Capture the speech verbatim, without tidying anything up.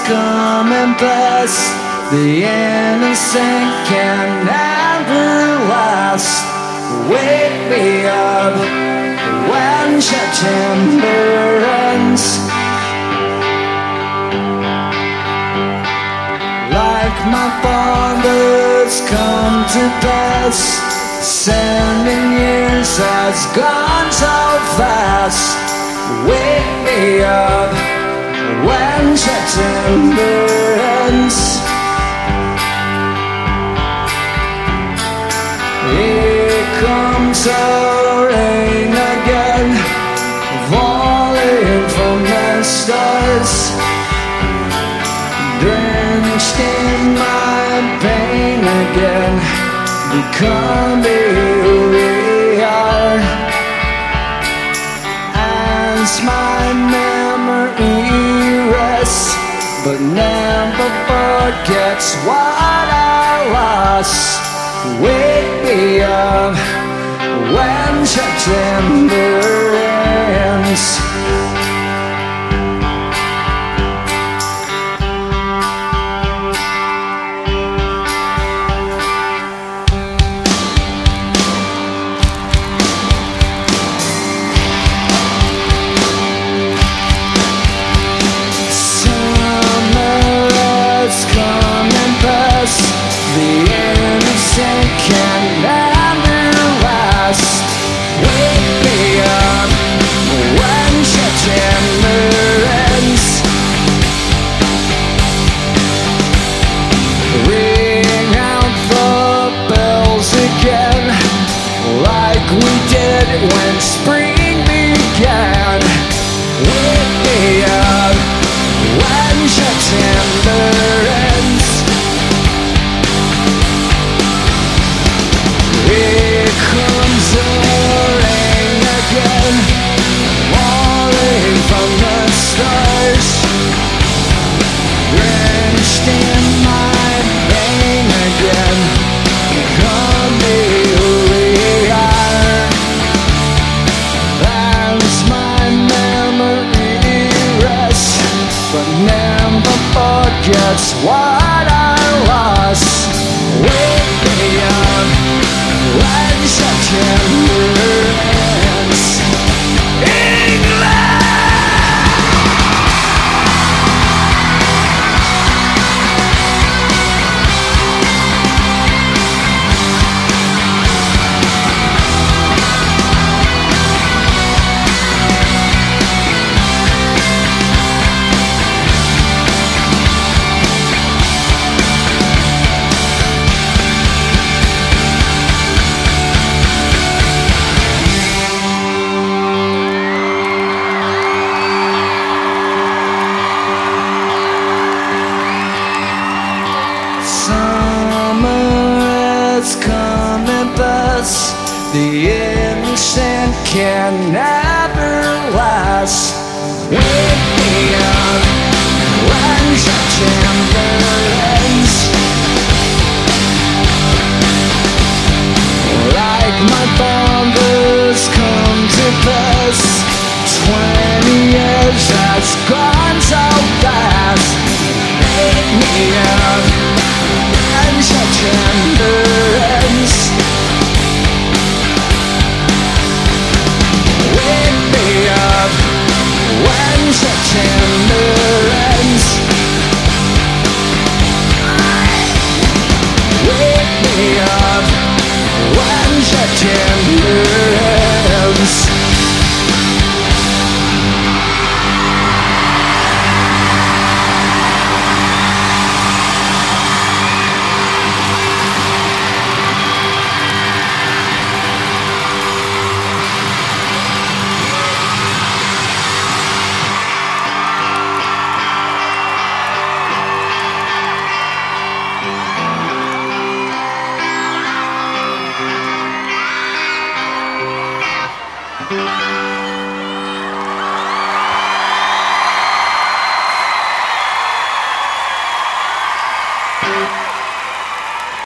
come and pass. The innocent can never last. Wake me up when September ends. Like my fathers come to pass. Seven years has gone so fast. Wake me up when September ends. Here comes the rain again, falling from the stars, drenched in my pain again, becoming who we are. As my memory rests, but never forgets what I lost. Wake me up when September ends. Can never last. Wake me up when September ends. Ring out the bells again, like we did when spring began. Wake me up when September ends. Here comes the rain again, falling from the stars, drenched in my pain again, becoming who we are. As my memory rests, but never forgets what I lost. Wake me up when September ends. England! Come and pass. The innocent can never last. Wake me up when September ends. Like my fathers come to pass. Twenty years has gone so fast. Wake me up when September ends. Wake me up when September ends. Wake me up when September ends. Thank you.